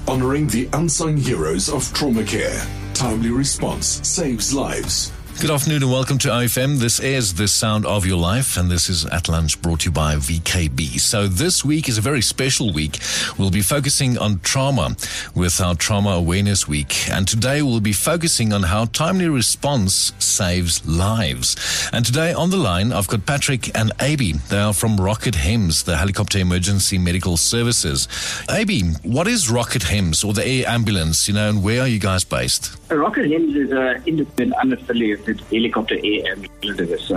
Honoring the unsung heroes of trauma care. Timely response saves lives. Good afternoon and welcome to OFM. This is The Sound of Your Life, and this is At Lunch, brought to you by VKB. So this week is a very special week. We'll be focusing on trauma with our Trauma Awareness Week. And today we'll be focusing on how timely response saves lives. And today on the line, I've got Patrick and Aby. They are from Rocket HEMS, the Helicopter Emergency Medical Services. Aby, what is Rocket HEMS, or the air ambulance, and where are you guys based? Rocket HEMS is an independent, unaffiliated helicopter air ambulance service.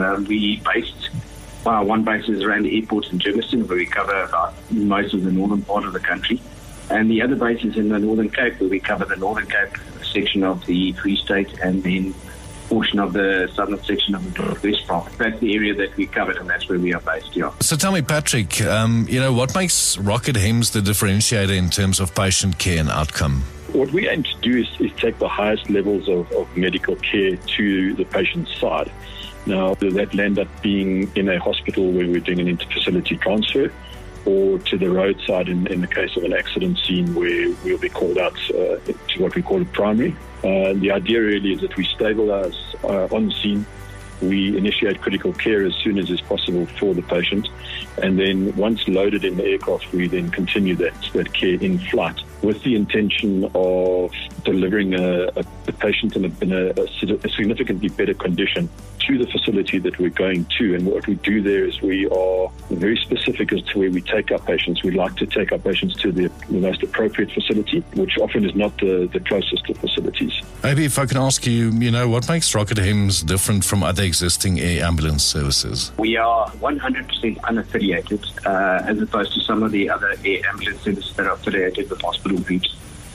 One base is around the airport in Germiston, where we cover about most of the northern part of the country. And the other base is in the Northern Cape, where we cover the Northern Cape section of the Free State and then portion of the southern section of the Northwest Province. That's the area that we covered, and that's where we are based, yeah. So tell me, Patrick, what makes Rocket HEMS the differentiator in terms of patient care and outcome? What we aim to do is take the highest levels of medical care to the patient's side. Now, that land up being in a hospital where we're doing an inter-facility transfer, or to the roadside in the case of an accident scene where we'll be called out to what we call a primary. The idea really is that we stabilize on scene. We initiate critical care as soon as is possible for the patient, and then once loaded in the aircraft, we then continue that care in flight with the intention of delivering a patient in a significantly better condition to the facility that we're going to. And what we do there is we are very specific as to where we take our patients. We like to take our patients to the most appropriate facility, which often is not the closest to facilities. Maybe if I can ask you, what makes Rocket HEMS different from other existing air ambulance services? We are 100% unaffiliated, as opposed to some of the other air ambulance services that are affiliated with hospital groups.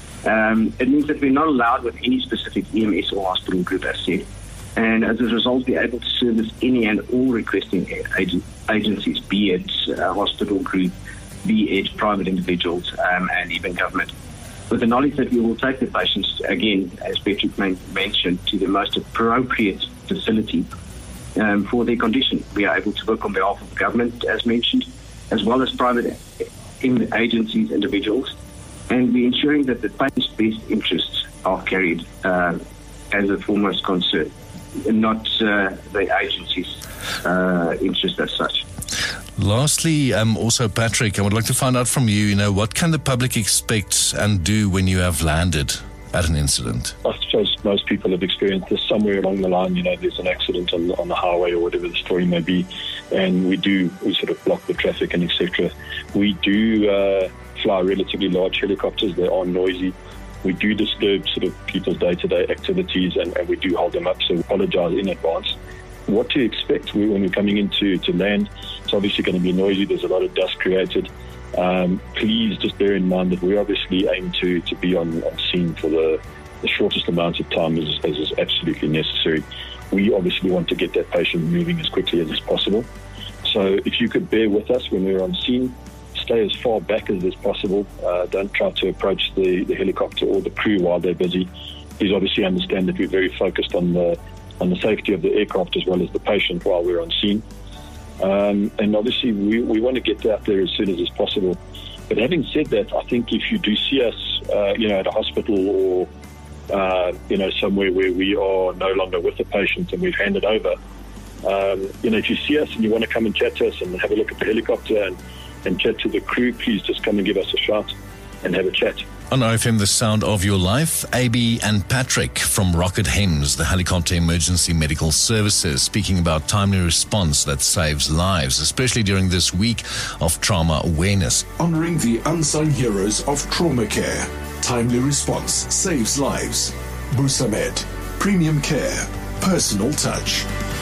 It means that we're not allowed with any specific EMS or hospital group, as said. And as a result, we're able to service any and all requesting agencies, be it a hospital group, be it private individuals, and even government. With the knowledge that we will take the patients, again, as Patrick mentioned, to the most appropriate facility for their condition. We are able to work on behalf of government, as mentioned, as well as private agencies, individuals, and we're ensuring that the patient's best interests are carried as a foremost concern, not the agency's interest as such. Lastly, also, Patrick, I would like to find out from you, what can the public expect and do when you have landed at an incident? I suppose most people have experienced this somewhere along the line. There's an accident on the highway or whatever the story may be, and we sort of block the traffic and etc. We do fly relatively large helicopters. They are noisy. We do disturb sort of people's day-to-day activities, and we do hold them up, so we apologize in advance. What to expect when we're coming into land, it's obviously going to be noisy. There's a lot of dust created. Please just bear in mind that we obviously aim to be on scene for the shortest amount of time as is absolutely necessary. We obviously want to get that patient moving as quickly as is possible. So if you could bear with us when we're on scene, stay as far back as is possible. Don't try to approach the helicopter or the crew while they're busy. Please obviously understand that we're very focused on the safety of the aircraft as well as the patient while we're on scene. And obviously we want to get out there as soon as is possible. But having said that, I think if you do see us, at a hospital or, somewhere where we are no longer with the patient and we've handed over, if you see us and you want to come and chat to us and have a look at the helicopter and chat to the crew, please just come and give us a shout and have a chat. On OFM, The Sound of Your Life, Aby and Patrick from Rocket HEMS, the Helicopter Emergency Medical Services, speaking about timely response that saves lives, especially during this week of trauma awareness. Honoring the unsung heroes of trauma care. Timely response saves lives. Busamed. Premium care. Personal touch.